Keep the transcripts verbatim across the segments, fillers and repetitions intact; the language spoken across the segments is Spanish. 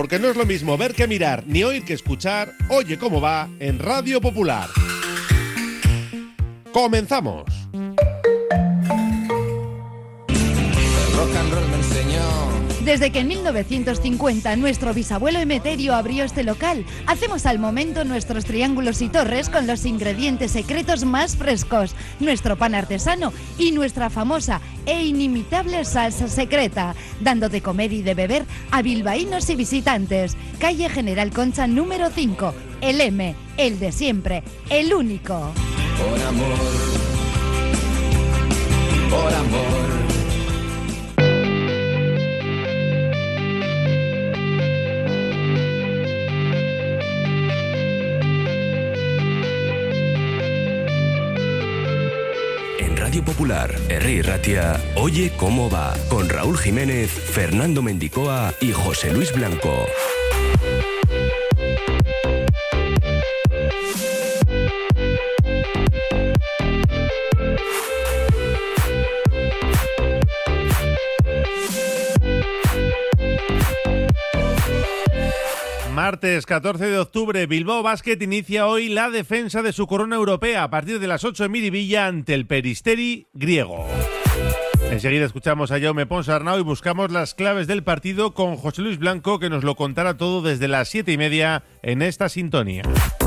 porque no es lo mismo ver que mirar, ni oír que escuchar. Oye cómo va en Radio Popular. ¡Comenzamos! Rock and roll me enseñó. Desde que en mil novecientos cincuenta nuestro bisabuelo Emeterio abrió este local, hacemos al momento nuestros triángulos y torres con los ingredientes secretos más frescos, nuestro pan artesano y nuestra famosa e inimitable salsa secreta, dando de comer y de beber a bilbaínos y visitantes. Calle General Concha número cinco, el M, el de siempre, el único. Por amor, por amor. Radio Popular, Herri Ratia, Oye cómo va, con Raúl Jiménez, Fernando Mendicoa y José Luis Blanco. Martes catorce de octubre, Bilbao Basket inicia hoy la defensa de su corona europea a partir de las ocho en Miribilla ante el Peristeri griego. Enseguida escuchamos a Jaume Ponsarnau y buscamos las claves del partido con José Luis Blanco, que nos lo contará todo desde las siete y media en esta sintonía.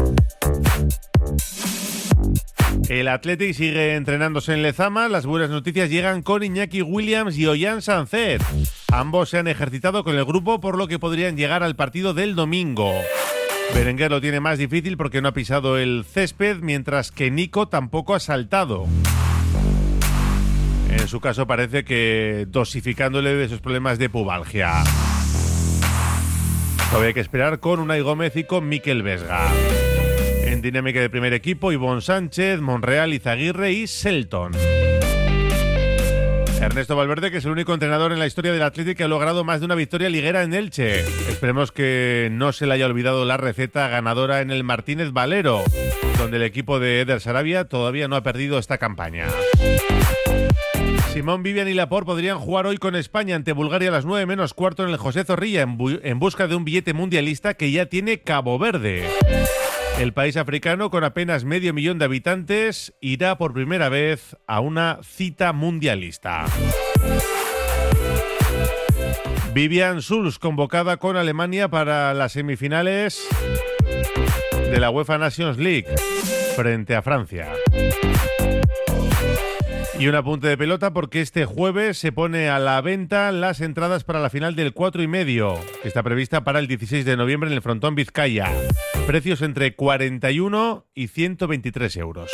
El Athletic sigue entrenándose en Lezama. Las buenas noticias llegan con Iñaki Williams y Ollán Sánchez. Ambos se han ejercitado con el grupo, por lo que podrían llegar al partido del domingo. Berenguer lo tiene más difícil porque no ha pisado el césped, mientras que Nico tampoco ha saltado. En su caso parece que dosificándole de esos problemas de pubalgia. Todavía hay que esperar con Unai Gómez y con Mikel Vesga. En dinámica de primer equipo, Ivonne Sánchez, Monreal, Izaguirre y Selton. Ernesto Valverde, que es el único entrenador en la historia del Athletic que ha logrado más de una victoria liguera en Elche. Esperemos que no se le haya olvidado la receta ganadora en el Martínez Valero, donde el equipo de Eder Sarabia todavía no ha perdido esta campaña. Simón, Vivian y Laporte podrían jugar hoy con España ante Bulgaria a las nueve menos cuarto en el José Zorrilla, en, bu- en busca de un billete mundialista que ya tiene Cabo Verde. El país africano, con apenas medio millón de habitantes, irá por primera vez a una cita mundialista. Vivian Schulz, convocada con Alemania para las semifinales de la UEFA Nations League frente a Francia. Y un apunte de pelota porque este jueves se pone a la venta las entradas para la final del cuatro y medio, que está prevista para el dieciséis de noviembre en el Frontón Vizcaya. Precios entre cuarenta y uno y ciento veintitrés euros.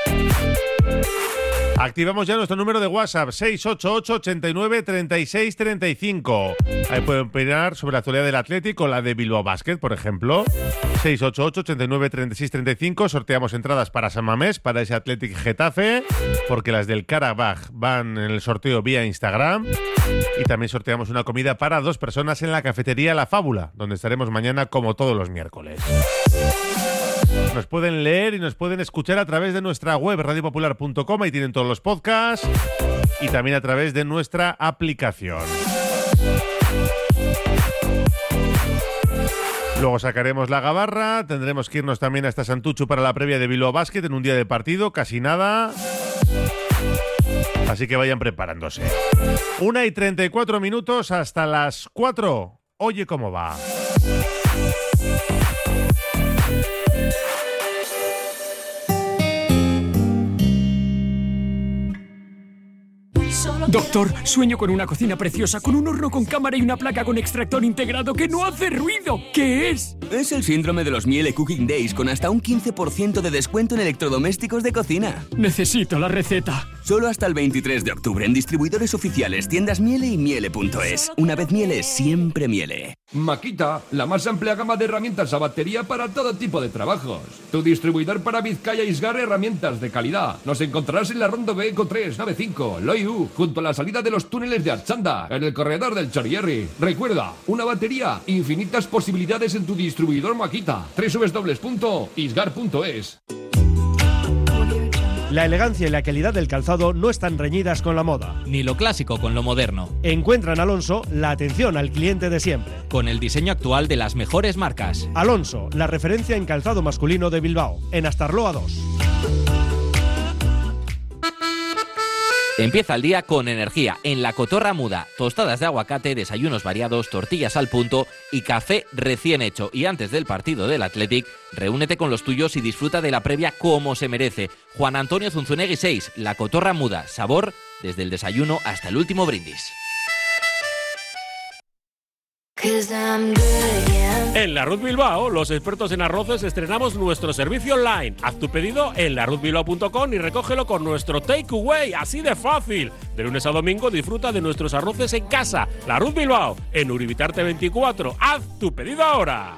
Activamos ya nuestro número de WhatsApp, seis ocho ocho, ochenta y nueve, treinta y seis, treinta y cinco. Ahí pueden opinar sobre la actualidad del Athletic o la de Bilbao Basket, por ejemplo. seis ocho ocho, ochenta y nueve, treinta y seis, treinta y cinco. Sorteamos entradas para San Mamés, para ese Athletic Getafe, porque las del Karabaj van en el sorteo vía Instagram. Y también sorteamos una comida para dos personas en la cafetería La Fábula, donde estaremos mañana como todos los miércoles. Nos pueden leer y nos pueden escuchar a través de nuestra web radio popular punto com, ahí tienen todos los podcasts, y también a través de nuestra aplicación. Luego sacaremos la gabarra, tendremos que irnos también hasta Santuchu para la previa de Bilbao Basket en un día de partido, casi nada. Así que vayan preparándose. Una y treinta y cuatro minutos hasta las cuatro. Oye cómo va. Doctor, sueño con una cocina preciosa, con un horno con cámara y una placa con extractor integrado que no hace ruido. ¿Qué es? Es el síndrome de los Miele Cooking Days, con hasta un quince por ciento de descuento en electrodomésticos de cocina. Necesito la receta. Solo hasta el veintitrés de octubre en distribuidores oficiales, tiendas Miele y Miele punto es. Una vez Miele, siempre Miele. Makita, la más amplia gama de herramientas a batería para todo tipo de trabajos. Tu distribuidor para Vizcaya Isgar, herramientas de calidad. Nos encontrarás en la Ronda B Eco tres noventa y cinco, Loiu, junto a la salida de los túneles de Archanda, en el corredor del Chorierri. Recuerda, una batería, infinitas posibilidades en tu distribuidor Makita. doble u doble u doble u punto isgar punto es. La elegancia y la calidad del calzado no están reñidas con la moda. Ni lo clásico con lo moderno. Encuentra en Alonso la atención al cliente de siempre. Con el diseño actual de las mejores marcas. Alonso, la referencia en calzado masculino de Bilbao, en Astarloa dos. Empieza el día con energía en La Cotorra Muda. Tostadas de aguacate, desayunos variados, tortillas al punto y café recién hecho. Y antes del partido del Athletic, reúnete con los tuyos y disfruta de la previa como se merece. Juan Antonio Zunzunegui seis, La Cotorra Muda. Sabor desde el desayuno hasta el último brindis. En La Ruz Bilbao, los expertos en arroces, estrenamos nuestro servicio online. Haz tu pedido en la ruz bilbao punto com y recógelo con nuestro takeaway, así de fácil. De lunes a domingo disfruta de nuestros arroces en casa. La Ruz Bilbao, en Uribitarte veinticuatro. Haz tu pedido ahora.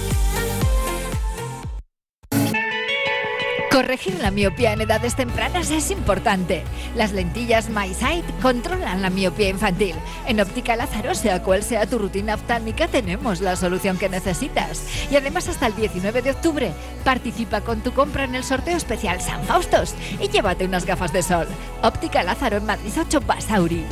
Corregir la miopía en edades tempranas es importante. Las lentillas MySight controlan la miopía infantil. En Óptica Lázaro, sea cual sea tu rutina oftálmica, tenemos la solución que necesitas. Y además, hasta el diecinueve de octubre, participa con tu compra en el sorteo especial San Faustos y llévate unas gafas de sol. Óptica Lázaro en Madrid ocho Basauri.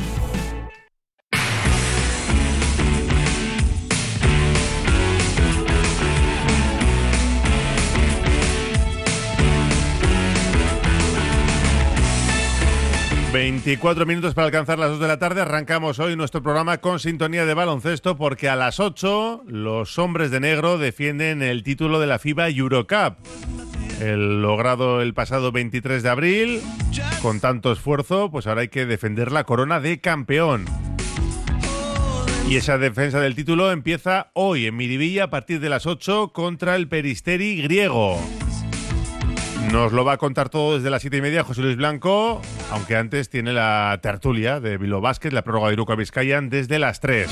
veinticuatro minutos para alcanzar las dos de la tarde. Arrancamos hoy nuestro programa con sintonía de baloncesto porque a las ocho los hombres de negro defienden el título de la FIBA Eurocup. El logrado el pasado veintitrés de abril, con tanto esfuerzo, pues ahora hay que defender la corona de campeón. Y esa defensa del título empieza hoy en Miribilla a partir de las ocho contra el Peristeri griego. Nos lo va a contar todo desde las siete y media José Luis Blanco, aunque antes tiene la tertulia de Bilbao Basket, la prórroga de Iruka Vizcayan, desde las tres.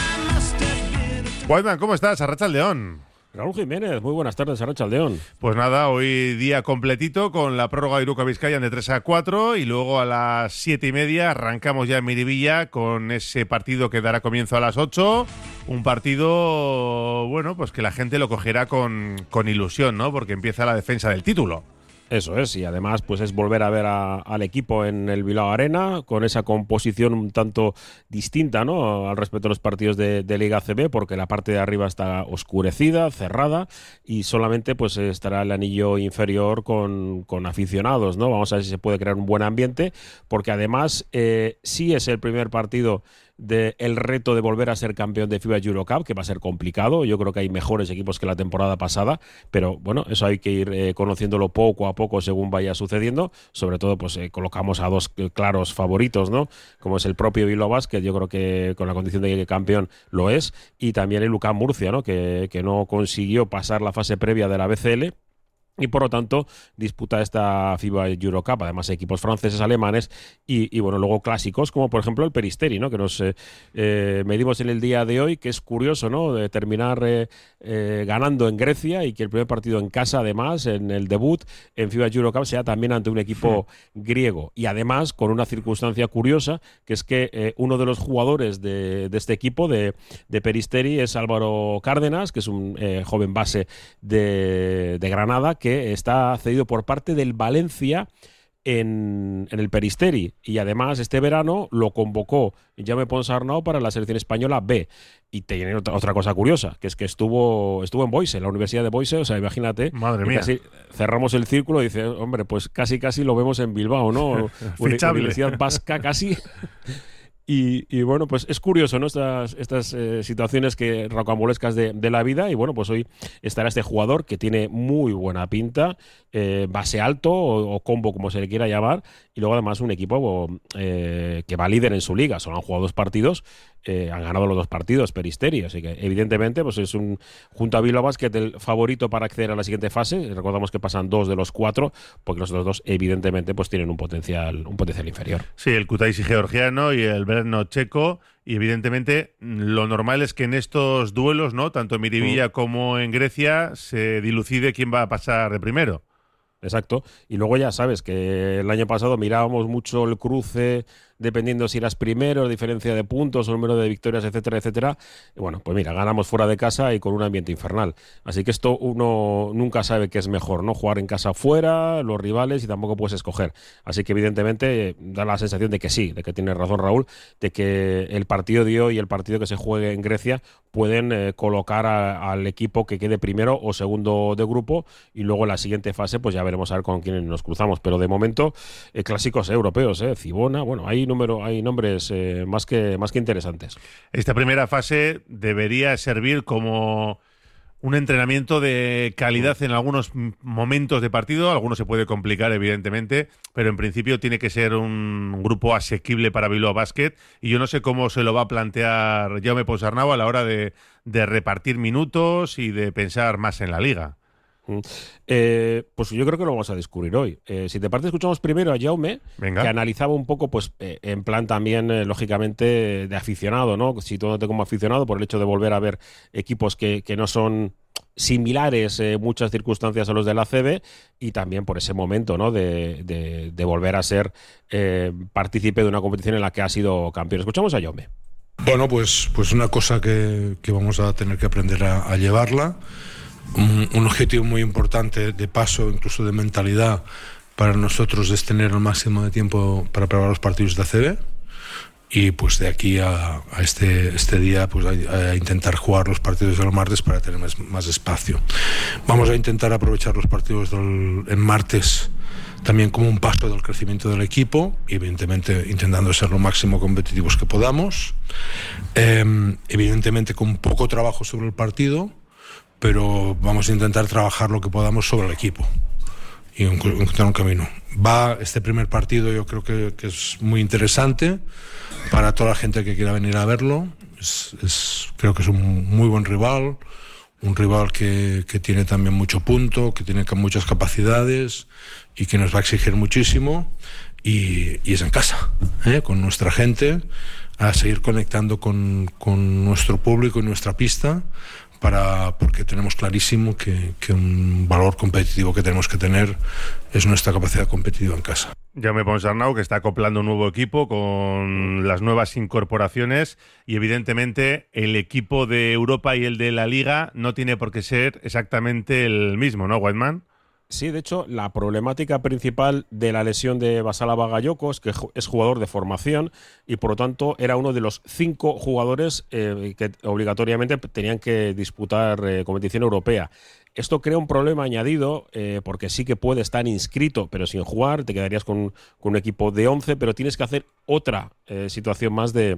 Whiteman, ¿cómo estás? Arratsaldeon. Raúl Jiménez, muy buenas tardes, Arratsaldeon. Pues nada, hoy día completito con la prórroga de Iruka Vizcayan de tres a cuatro y luego a las siete y media arrancamos ya en Miribilla con ese partido que dará comienzo a las ocho. Un partido, bueno, pues que la gente lo cogerá con, con ilusión, ¿no? Porque empieza la defensa del título. Eso es, y además pues es volver a ver a, al equipo en el Bilbao Arena con esa composición un tanto distinta, ¿no?, al respecto de los partidos de, de Liga A C B, porque la parte de arriba está oscurecida, cerrada, y solamente pues estará el anillo inferior con, con aficionados, ¿no? Vamos a ver si se puede crear un buen ambiente, porque además eh, sí es el primer partido del reto de volver a ser campeón de FIBA Eurocup, que va a ser complicado. Yo creo que hay mejores equipos que la temporada pasada, pero bueno, eso hay que ir eh, conociéndolo poco a poco según vaya sucediendo. Sobre todo, pues eh, colocamos a dos claros favoritos, ¿no?, como es el propio Bilbao Basket, yo creo que con la condición de campeón lo es, y también el U C A M Murcia, ¿no?, que, que no consiguió pasar la fase previa de la B C L. Y por lo tanto disputa esta FIBA Eurocup, además equipos franceses, alemanes y, y bueno, luego clásicos como por ejemplo el Peristeri, ¿no?, que nos eh, eh, medimos en el día de hoy, que es curioso, ¿no?, de terminar eh, eh, ganando en Grecia y que el primer partido en casa, además, en el debut en FIBA Eurocup, sea también ante un equipo sí. griego, y además con una circunstancia curiosa, que es que eh, uno de los jugadores de, de este equipo de, de Peristeri es Álvaro Cárdenas, que es un eh, joven base de, de Granada, que está cedido por parte del Valencia en, en el Peristeri, y además este verano lo convocó Jaume Ponsarnau para la selección española B. Y tiene otra, otra cosa curiosa, que es que estuvo estuvo en Boise, en la Universidad de Boise, o sea, imagínate. Madre mía. Casi cerramos el círculo y dice, hombre, pues casi casi lo vemos en Bilbao, ¿no? Universidad vasca casi. Y, y bueno, pues es curioso, ¿no?, estas, estas eh, situaciones que rocambolescas de, de la vida. Y bueno, pues hoy estará este jugador que tiene muy buena pinta, eh, base alto o, o combo, como se le quiera llamar, y luego además un equipo eh, que va líder en su liga. Solo han jugado dos partidos, eh, han ganado los dos partidos Peristeri, así que evidentemente pues es un, junto a Bilbao Basket, el favorito para acceder a la siguiente fase. Recordamos que pasan dos de los cuatro, porque los otros dos evidentemente pues tienen un potencial un potencial inferior. Sí, el Kutaisi georgiano y el Brno checo, y evidentemente lo normal es que en estos duelos, ¿no?, tanto en Miribilla mm. como en Grecia, se dilucide quién va a pasar de primero. Exacto, y luego ya sabes que el año pasado mirábamos mucho el cruce dependiendo si eras primero, diferencia de puntos, o número de victorias, etcétera, etcétera. Y bueno, pues mira, ganamos fuera de casa y con un ambiente infernal. Así que esto uno nunca sabe qué es mejor, ¿no? Jugar en casa fuera, los rivales, y tampoco puedes escoger. Así que evidentemente da la sensación de que sí, de que tiene razón Raúl, de que el partido de hoy y el partido que se juegue en Grecia pueden eh, colocar a, al equipo que quede primero o segundo de grupo, y luego en la siguiente fase pues ya veremos a ver con quién nos cruzamos. Pero de momento eh, clásicos europeos, eh, Cibona, bueno, hay número, hay nombres eh, más que más que interesantes. Esta primera fase debería servir como un entrenamiento de calidad en algunos momentos de partido. Algunos se puede complicar, evidentemente, pero en principio tiene que ser un grupo asequible para Bilbao Basket, y yo no sé cómo se lo va a plantear Jaume Ponsarnau a la hora de, de repartir minutos y de pensar más en la liga. Eh, pues yo creo que lo vamos a descubrir hoy. Eh, si te parece, escuchamos primero a Jaume, Venga. que analizaba un poco, pues eh, en plan también, eh, lógicamente, de aficionado, ¿no? Situándote como aficionado por el hecho de volver a ver equipos que, que no son similares en eh, muchas circunstancias a los de la A C B, y también por ese momento, ¿no? de, de, de volver a ser eh, partícipe de una competición en la que ha sido campeón. Escuchamos a Jaume. Bueno, pues, pues una cosa que, que vamos a tener que aprender a, a llevarla. Un, un objetivo muy importante de paso, incluso de mentalidad para nosotros, es tener el máximo de tiempo para preparar los partidos de A C B, y pues de aquí a, a este, este día pues a, a intentar jugar los partidos de los martes para tener más, más espacio. Vamos a intentar aprovechar los partidos del en martes también como un paso del crecimiento del equipo, y evidentemente intentando ser lo máximo competitivos que podamos, eh, evidentemente con poco trabajo sobre el partido, pero vamos a intentar trabajar lo que podamos sobre el equipo y encontrar un camino. Va este primer partido, yo creo que, que es muy interesante para toda la gente que quiera venir a verlo. Es, es, creo que es un muy buen rival, un rival que, que tiene también mucho punto, que tiene muchas capacidades y que nos va a exigir muchísimo, y, y es en casa, ¿eh? Con nuestra gente, a seguir conectando con, con nuestro público y nuestra pista, para, porque tenemos clarísimo que, que un valor competitivo que tenemos que tener es nuestra capacidad competitiva en casa. Jaume Ponsarnau, que está acoplando un nuevo equipo con las nuevas incorporaciones, y evidentemente el equipo de Europa y el de la Liga no tiene por qué ser exactamente el mismo, ¿no, Whiteman? Sí, de hecho, la problemática principal de la lesión de Vasala Bagayoko es que es jugador de formación, y por lo tanto era uno de los cinco jugadores eh, que obligatoriamente tenían que disputar eh, competición europea. Esto crea un problema añadido, eh, porque sí que puede estar inscrito pero sin jugar, te quedarías con, con un equipo de once, pero tienes que hacer otra eh, situación más de...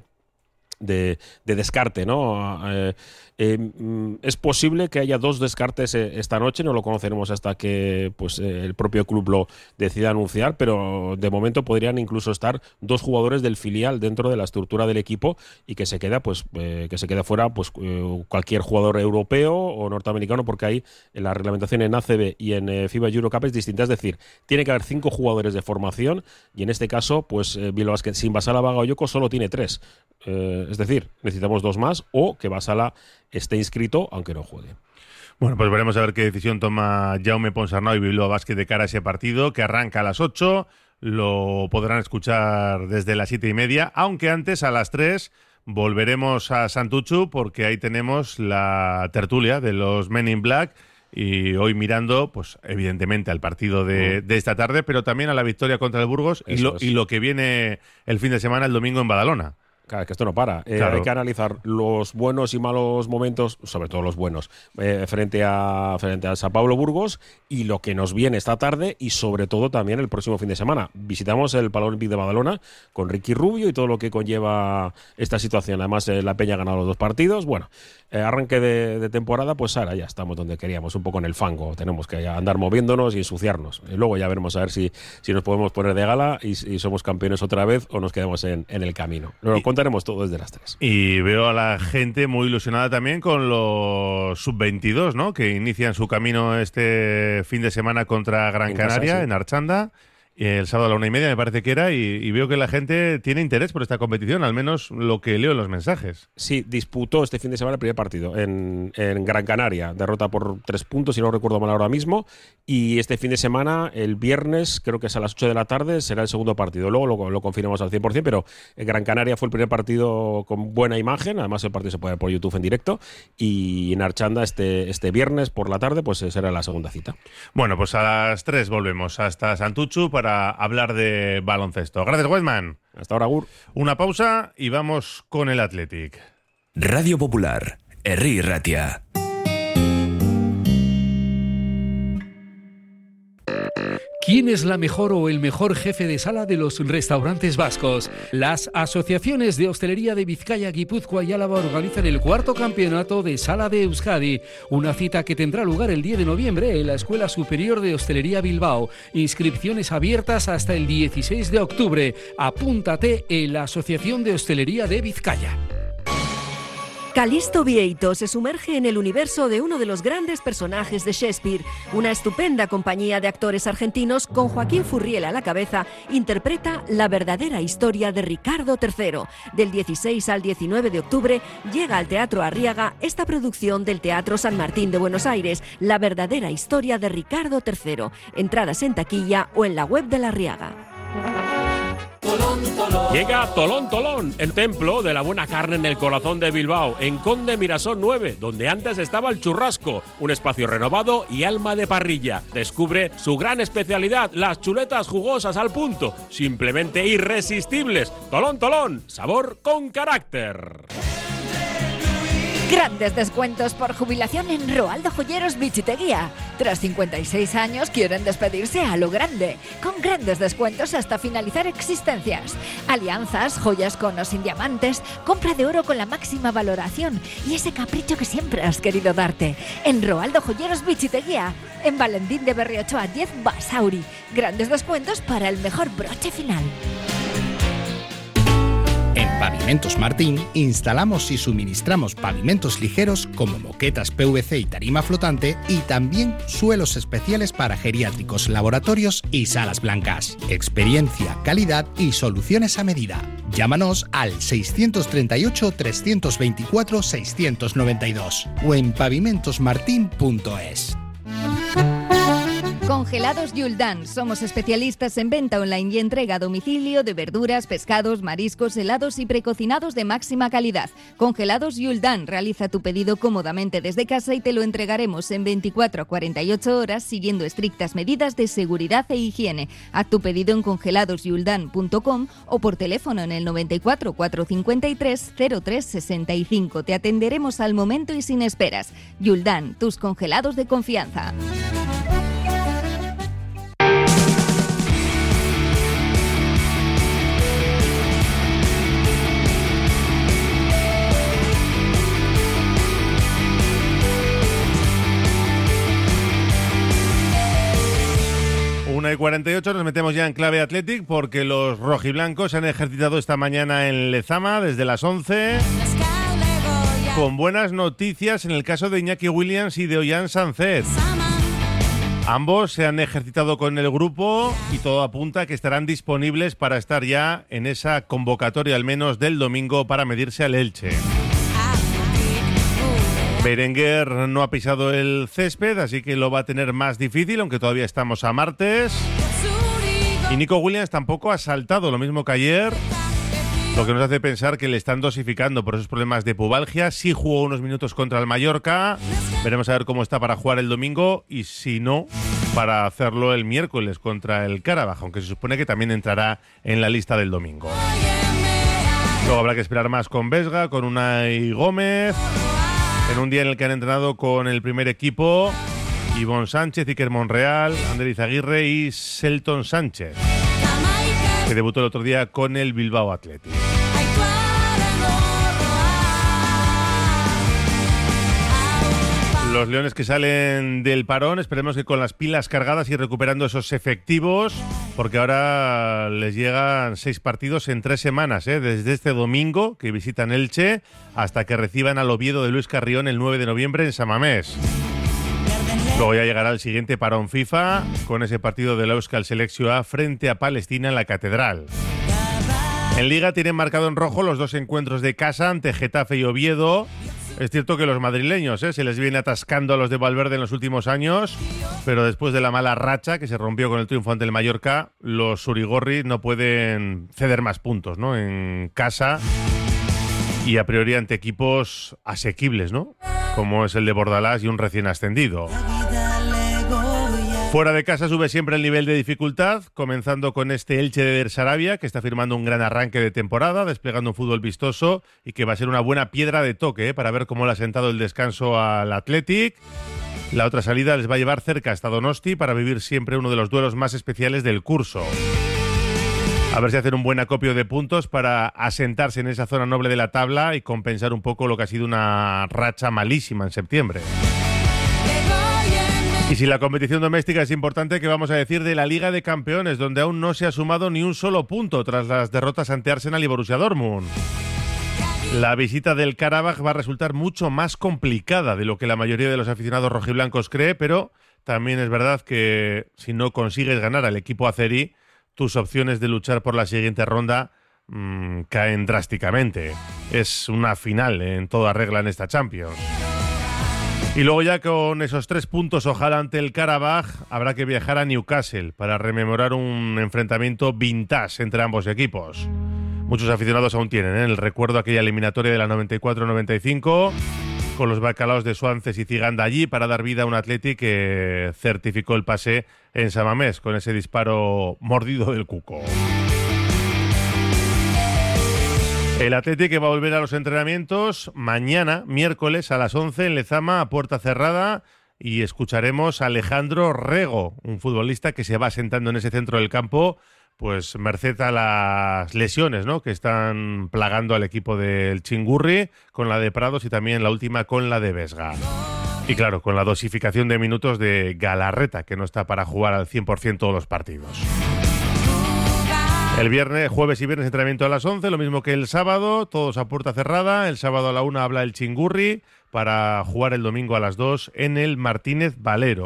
De, de descarte, ¿no? Eh, eh, es posible que haya dos descartes eh, esta noche, no lo conoceremos hasta que pues eh, el propio club lo decida anunciar, pero de momento podrían incluso estar dos jugadores del filial dentro de la estructura del equipo, y que se queda pues eh, que se quede fuera pues eh, cualquier jugador europeo o norteamericano, porque ahí en la reglamentación en A C B y en eh, FIBA Eurocup es distinta, es decir, tiene que haber cinco jugadores de formación, y en este caso pues eh, Bilbao Basket sin Vasala Bagayoko solo tiene tres. Eh, es decir, necesitamos dos más, o que Vasala esté inscrito aunque no juegue. Bueno, pues veremos a ver qué decisión toma Jaume Ponsarnau y Bilbao Basket de cara a ese partido, que arranca a las ocho. Lo podrán escuchar desde las siete y media, aunque antes a las tres volveremos a Santuchu, porque ahí tenemos la tertulia de los Men in Black, y hoy mirando, pues evidentemente al partido de, de esta tarde, pero también a la victoria contra el Burgos y lo, y lo que viene el fin de semana, el domingo en Badalona. Claro, que esto no para. Eh, claro. Hay que analizar los buenos y malos momentos, sobre todo los buenos, eh, frente a frente a Sao Paulo Burgos, y lo que nos viene esta tarde, y sobre todo también el próximo fin de semana. Visitamos el Palau Olímpic de Badalona con Ricky Rubio y todo lo que conlleva esta situación. Además, eh, la Peña ha ganado los dos partidos. Bueno, eh, arranque de, de temporada, pues ahora ya estamos donde queríamos, un poco en el fango. Tenemos que andar moviéndonos y ensuciarnos. Y luego ya veremos a ver si, si nos podemos poner de gala y, y somos campeones otra vez, o nos quedamos en, en el camino. Lo contaremos todo desde las tres. Y veo a la gente muy ilusionada también con los sub veintidós, ¿no? Que inician su camino este fin de semana contra Gran en Canaria, casa, sí. en Archanda. el sábado a la una y media me parece que era, y, y veo que la gente tiene interés por esta competición, al menos lo que leo en los mensajes. Sí, disputó este fin de semana el primer partido en, en Gran Canaria, derrota por tres puntos, si no recuerdo mal ahora mismo, y este fin de semana, el viernes, creo que es a las ocho de la tarde, será el segundo partido. Luego lo, lo confirmamos al cien por ciento, pero en Gran Canaria fue el primer partido con buena imagen, además el partido se puede ver por YouTube en directo, y en Archanda este, este viernes por la tarde pues será la segunda cita. Bueno, pues a las tres volvemos hasta Santuchu para para hablar de baloncesto. Gracias, Weidman. Hasta ahora, Gur. Una pausa y vamos con el Athletic. Radio Popular, Herri Ratia. ¿Quién es la mejor o el mejor jefe de sala de los restaurantes vascos? Las asociaciones de hostelería de Vizcaya, Guipúzcoa y Álava organizan el cuarto campeonato de Sala de Euskadi, una cita que tendrá lugar el diez de noviembre en la Escuela Superior de Hostelería Bilbao. Inscripciones abiertas hasta el dieciséis de octubre. Apúntate en la Asociación de Hostelería de Vizcaya. Calisto Vieito se sumerge en el universo de uno de los grandes personajes de Shakespeare. Una estupenda compañía de actores argentinos con Joaquín Furriel a la cabeza interpreta la verdadera historia de Ricardo tercero. Del dieciséis al diecinueve de octubre llega al Teatro Arriaga esta producción del Teatro San Martín de Buenos Aires, la verdadera historia de Ricardo tercero. Entradas en taquilla o en la web de la Arriaga. Llega Tolón Tolón, el templo de la buena carne en el corazón de Bilbao, en Conde Mirasol nueve, donde antes estaba el churrasco, un espacio renovado y alma de parrilla. Descubre su gran especialidad, las chuletas jugosas al punto, simplemente irresistibles. Tolón Tolón, sabor con carácter. Grandes descuentos por jubilación en Roaldo Joyeros Bichiteguía. Tras cincuenta y seis años quieren despedirse a lo grande, con grandes descuentos hasta finalizar existencias. Alianzas, joyas con o sin diamantes, compra de oro con la máxima valoración y ese capricho que siempre has querido darte. En Roaldo Joyeros Bichiteguía, en Valentín de Berriochoa diez Basauri. Grandes descuentos para el mejor broche final. En Pavimentos Martín instalamos y suministramos pavimentos ligeros como moquetas P V C y tarima flotante y también suelos especiales para geriátricos, laboratorios y salas blancas. Experiencia, calidad y soluciones a medida. Llámanos al seiscientos treinta y ocho, trescientos veinticuatro, seiscientos noventa y dos o en pavimentos martin punto es. Congelados Yuldan. Somos especialistas en venta online y entrega a domicilio de verduras, pescados, mariscos, helados y precocinados de máxima calidad. Congelados Yuldan. Realiza tu pedido cómodamente desde casa y te lo entregaremos en veinticuatro a cuarenta y ocho horas siguiendo estrictas medidas de seguridad e higiene. Haz tu pedido en congelados yuldan punto com o por teléfono en el noventa y cuatro, cuatrocientos cincuenta y tres, cero tres sesenta y cinco. Te atenderemos al momento y sin esperas. Yuldan, tus congelados de confianza. una y cuarenta y ocho nos metemos ya en clave Athletic porque los rojiblancos se han ejercitado esta mañana en Lezama desde las once con buenas noticias en el caso de Iñaki Williams y de Ollán Sánchez. Ambos se han ejercitado con el grupo y todo apunta a que estarán disponibles para estar ya en esa convocatoria al menos del domingo para medirse al Elche. Berenguer no ha pisado el césped, así que lo va a tener más difícil, aunque todavía estamos a martes. Y Nico Williams tampoco ha saltado, lo mismo que ayer, lo que nos hace pensar que le están dosificando por esos problemas de pubalgia. Sí jugó unos minutos contra el Mallorca, veremos a ver cómo está para jugar el domingo y si no, para hacerlo el miércoles contra el Karabaj, aunque se supone que también entrará en la lista del domingo. Luego habrá que esperar más con Vesga, con Unai Gómez, en un día en el que han entrenado con el primer equipo Ivonne Sánchez, Iker Monreal, Ander Izaguirre y Selton Sánchez, que debutó el otro día con el Bilbao Athletic. Los leones que salen del parón, esperemos que con las pilas cargadas y recuperando esos efectivos, porque ahora les llegan seis partidos en tres semanas, ¿eh? Desde este domingo que visitan Elche hasta que reciban al Oviedo de Luis Carrión el nueve de noviembre en San Mamés. Luego ya llegará el siguiente parón FIFA con ese partido de la Euskal Selección A frente a Palestina en la Catedral. En Liga tienen marcado en rojo los dos encuentros de casa ante Getafe y Oviedo. Es cierto que los madrileños ¿eh? se les viene atascando a los de Valverde en los últimos años, pero después de la mala racha que se rompió con el triunfo ante el Mallorca, los surigorris no pueden ceder más puntos, ¿no? En casa y a priori ante equipos asequibles, ¿no? Como es el de Bordalás y un recién ascendido. Fuera de casa sube siempre el nivel de dificultad, comenzando con este Elche de Sarabia, que está firmando un gran arranque de temporada, desplegando un fútbol vistoso y que va a ser una buena piedra de toque ¿eh? para ver cómo le ha sentado el descanso al Athletic. La otra salida les va a llevar cerca hasta Donosti para vivir siempre uno de los duelos más especiales del curso. A ver si hacen un buen acopio de puntos para asentarse en esa zona noble de la tabla y compensar un poco lo que ha sido una racha malísima en septiembre. Y si la competición doméstica es importante, ¿qué vamos a decir de la Liga de Campeones, donde aún no se ha sumado ni un solo punto tras las derrotas ante Arsenal y Borussia Dortmund? La visita del Karabaj va a resultar mucho más complicada de lo que la mayoría de los aficionados rojiblancos cree, pero también es verdad que si no consigues ganar al equipo azerí, tus opciones de luchar por la siguiente ronda mmm, caen drásticamente. Es una final en toda regla en esta Champions. Y luego ya con esos tres puntos, ojalá ante el Karabaj, habrá que viajar a Newcastle para rememorar un enfrentamiento vintage entre ambos equipos. Muchos aficionados aún tienen ¿eh? el recuerdo de aquella eliminatoria de la noventa y cuatro noventa y cinco, con los bacalaos de Suances y Ciganda allí para dar vida a un Athletic que certificó el pase en San Mamés con ese disparo mordido del Cuco. El Athletic que va a volver a los entrenamientos mañana, miércoles, a las once en Lezama, a puerta cerrada, y escucharemos a Alejandro Rego, un futbolista que se va sentando en ese centro del campo, pues merced a las lesiones, ¿no?, que están plagando al equipo del Chingurri, con la de Prados y también la última con la de Vesga. Y claro, con la dosificación de minutos de Galarreta, que no está para jugar al cien por ciento todos los partidos. El viernes, jueves y viernes entrenamiento a las once, lo mismo que el sábado, todos a puerta cerrada. El sábado a la una habla el Chingurri para jugar el domingo a las dos en el Martínez Valero.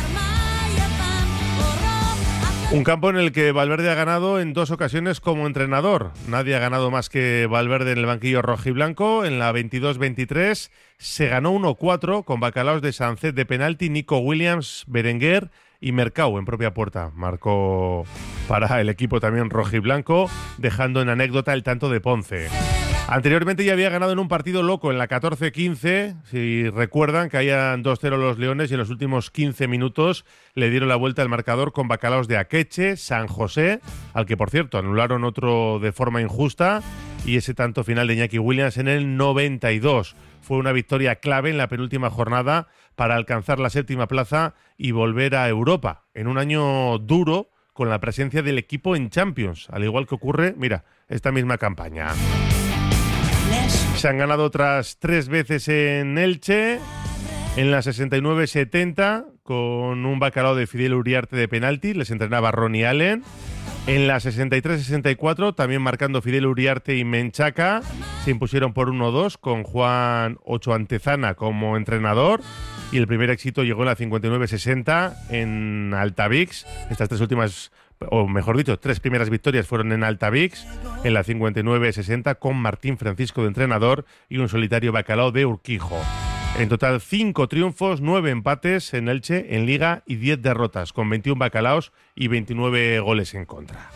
Un campo en el que Valverde ha ganado en dos ocasiones como entrenador. Nadie ha ganado más que Valverde en el banquillo rojiblanco. En la veintidós veintitrés se ganó uno cuatro con bacalaos de Sancet de penalti, Nico Williams, Berenguer y Mercau en propia puerta. Marcó para el equipo también rojiblanco, dejando en anécdota el tanto de Ponce. Anteriormente ya había ganado en un partido loco en la catorce quince, si recuerdan, caían dos cero los Leones y en los últimos quince minutos le dieron la vuelta al marcador con bacalaos de Akeche, San José, al que por cierto anularon otro de forma injusta, y ese tanto final de Iñaki Williams en el noventa y dos. Fue una victoria clave en la penúltima jornada para alcanzar la séptima plaza y volver a Europa en un año duro con la presencia del equipo en Champions, al igual que ocurre, mira, esta misma campaña. Se han ganado otras tres veces en Elche, en la sesenta y nueve setenta, con un bacalao de Fidel Uriarte de penalti, les entrenaba Ronnie Allen. En la sesenta y tres sesenta y cuatro, también marcando Fidel Uriarte y Menchaca, se impusieron por uno dos con Juan Ocho Antezana como entrenador. Y el primer éxito llegó en la cincuenta y nueve sesenta en Altavix. Estas tres últimas, o mejor dicho, tres primeras victorias fueron en Altavix, en la cincuenta y nueve sesenta con Martín Francisco de entrenador y un solitario bacalao de Urquijo. En total, cinco triunfos, nueve empates en Elche en Liga y diez derrotas, con veintiún bacalaos y veintinueve goles en contra.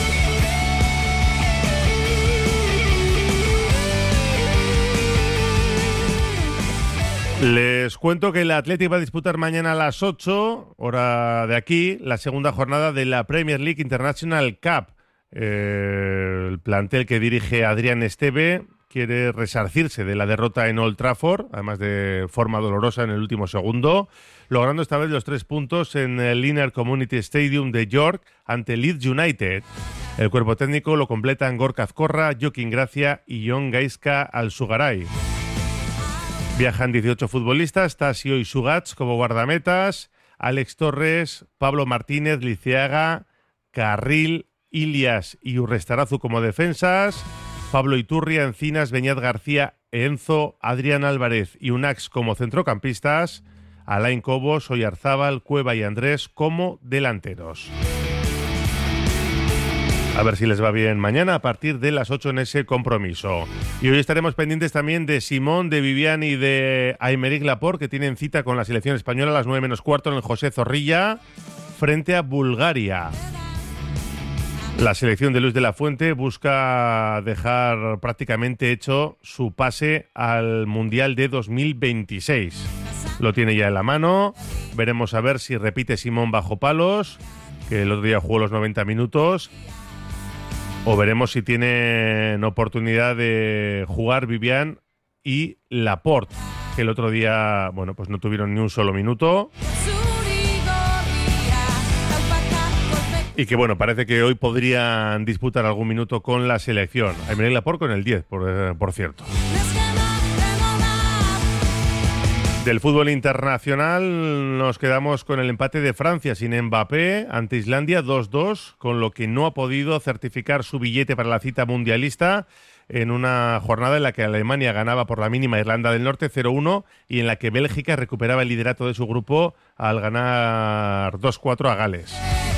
Les cuento que el Athletic va a disputar mañana a las ocho, hora de aquí, la segunda jornada de la Premier League International Cup. Eh, el plantel que dirige Adrián Esteve quiere resarcirse de la derrota en Old Trafford, además de forma dolorosa en el último segundo, logrando esta vez los tres puntos en el Linear Community Stadium de York ante Leeds United. El cuerpo técnico lo completan Gorka Azcorra, Joaquín Gracia y Jon Gaizka Alzugaray. Viajan dieciocho futbolistas, Tasio y Sugats como guardametas, Alex Torres, Pablo Martínez, Liceaga, Carril, Ilias y Urrestarazu como defensas, Pablo Iturria, Encinas, Beñat García, Enzo, Adrián Álvarez y Unax como centrocampistas, Alain Cobos, Oyarzábal, Cueva y Andrés como delanteros. A ver si les va bien mañana a partir de las ocho en ese compromiso. Y hoy estaremos pendientes también de Simón, de Vivian y de Aymeric Laporte, que tienen cita con la selección española a las nueve menos cuarto en el José Zorrilla frente a Bulgaria. La selección de Luis de la Fuente busca dejar prácticamente hecho su pase al Mundial de dos mil veintiséis. Lo tiene ya en la mano. Veremos a ver si repite Simón bajo palos, que el otro día jugó los noventa minutos. O veremos si tienen oportunidad de jugar Vivian y Laporte, que el otro día, bueno, pues no tuvieron ni un solo minuto. Y que, bueno, parece que hoy podrían disputar algún minuto con la selección. Aymeric Laporte con el diez, por, eh, por cierto. Del fútbol internacional nos quedamos con el empate de Francia sin Mbappé ante Islandia dos dos, con lo que no ha podido certificar su billete para la cita mundialista en una jornada en la que Alemania ganaba por la mínima a Irlanda del Norte cero uno y en la que Bélgica recuperaba el liderato de su grupo al ganar dos cuatro a Gales.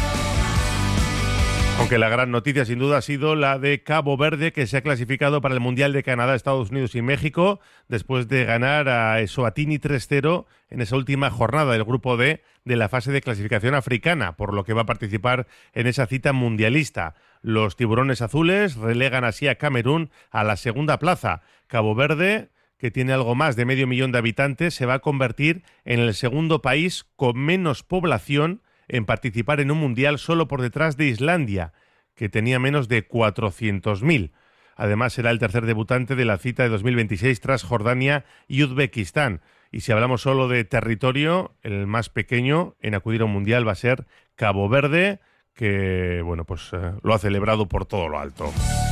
Aunque la gran noticia sin duda ha sido la de Cabo Verde, que se ha clasificado para el Mundial de Canadá, Estados Unidos y México después de ganar a Eswatini tres cero en esa última jornada del grupo D de la fase de clasificación africana, por lo que va a participar en esa cita mundialista. Los tiburones azules relegan así a Camerún a la segunda plaza. Cabo Verde, que tiene algo más de medio millón de habitantes, se va a convertir en el segundo país con menos población en participar en un mundial, solo por detrás de Islandia, que tenía menos de cuatrocientos mil. Además, será el tercer debutante de la cita de dos mil veintiséis tras Jordania y Uzbekistán. Y si hablamos solo de territorio, el más pequeño en acudir a un mundial va a ser Cabo Verde, que bueno, pues eh, lo ha celebrado por todo lo alto.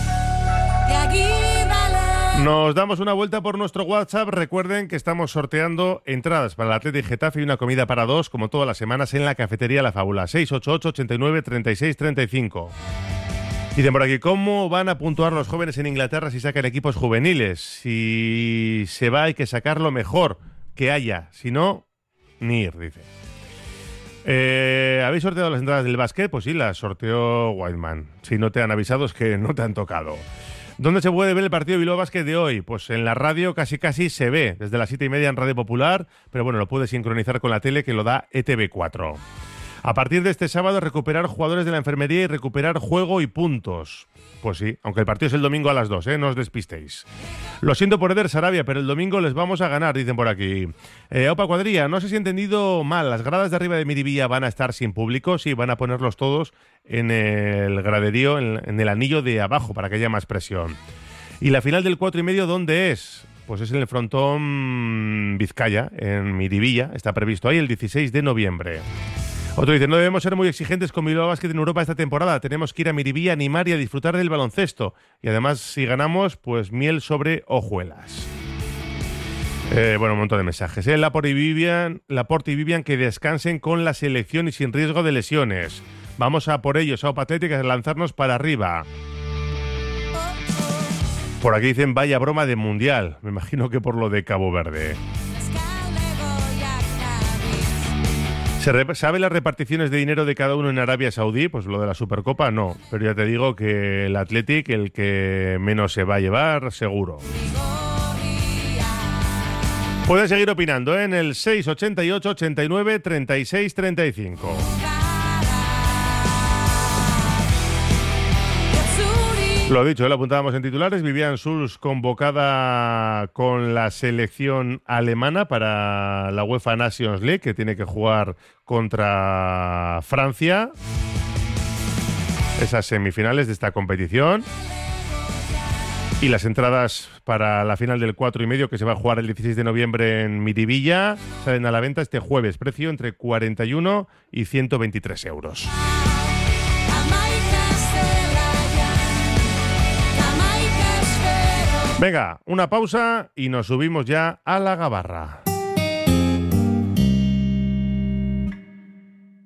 Nos damos una vuelta por nuestro WhatsApp. Recuerden que estamos sorteando entradas para el Athletic Getafe y una comida para dos, como todas las semanas, en la cafetería La Fábula. seis ocho ocho, ochenta y nueve, treinta y seis, treinta y cinco. Dicen por aquí, ¿cómo van a puntuar los jóvenes en Inglaterra si sacan equipos juveniles? Si se va hay que sacar lo mejor que haya. Si no, ni ir, dice. Eh, ¿Habéis sorteado las entradas del básquet? Pues sí, las sorteó Wildman. Si no te han avisado es que no te han tocado. ¿Dónde se puede ver el partido Bilbao Basket de hoy? Pues en la radio casi casi se ve, desde las siete y media en Radio Popular, pero bueno, lo puedes sincronizar con la tele que lo da E T V cuatro. A partir de este sábado, recuperar jugadores de la enfermería y recuperar juego y puntos. Pues sí, aunque el partido es el domingo a las dos, ¿eh? No os despistéis. Lo siento por Eder Sarabia, pero el domingo les vamos a ganar, dicen por aquí. Eh, Opa Cuadrilla, no sé si he entendido mal, ¿las gradas de arriba de Miribilla van a estar sin público? Sí, van a ponerlos todos en el graderío, en, en el anillo de abajo, para que haya más presión. ¿Y la final del cuatro y medio dónde es? Pues es en el frontón Vizcaya, en Miribilla, está previsto ahí el dieciséis de noviembre. Otro dice, no debemos ser muy exigentes con Bilbao Basket en Europa esta temporada. Tenemos que ir a Miribilla, animar y a disfrutar del baloncesto. Y además, si ganamos, pues miel sobre hojuelas. Eh, bueno, un montón de mensajes. ¿eh? Laporte y Vivian, Laporte y Vivian que descansen con la selección y sin riesgo de lesiones. Vamos a por ellos, a Opa Atlética, a lanzarnos para arriba. Por aquí dicen, vaya broma de mundial. Me imagino que por lo de Cabo Verde. ¿Se re- ¿Sabe las reparticiones de dinero de cada uno en Arabia Saudí? Pues lo de la Supercopa no, pero ya te digo que el Athletic, el que menos se va a llevar, seguro. Pueden seguir opinando ¿eh? en el seis ochenta y ocho, ochenta y nueve, treinta y seis, treinta y cinco. Lo dicho, lo apuntábamos en titulares. Vivian Schulz convocada con la selección alemana para la UEFA Nations League, que tiene que jugar contra Francia. Esas semifinales de esta competición. Y las entradas para la final del cuatro y medio, que se va a jugar el dieciséis de noviembre en Miribilla, salen a la venta este jueves. Precio entre cuarenta y uno y ciento veintitrés euros. Venga, una pausa y nos subimos ya a la gabarra.